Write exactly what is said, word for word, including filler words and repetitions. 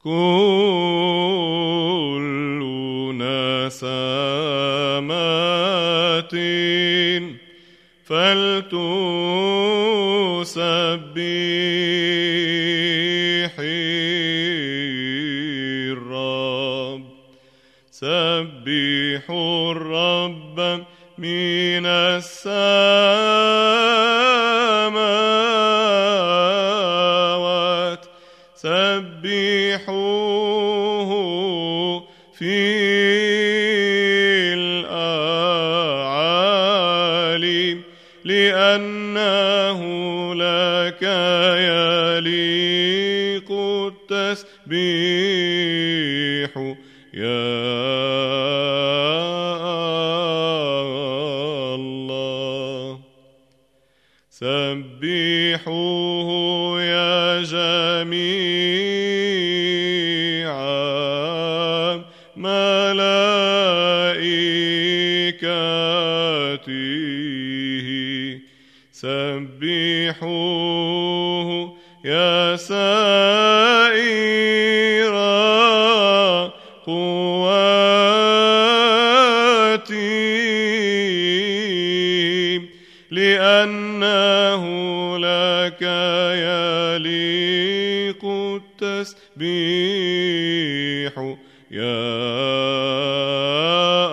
كل نسمات فلتسبحي الرب. سبحوا الرب من السماوات، سبحوه في الأعالي، لأنه لك يليق التسبيح يا الله. سبحوه يا جميع ملائكته، سبحوه يا سائر قواتي، لأنه لك يليق التسبيح يا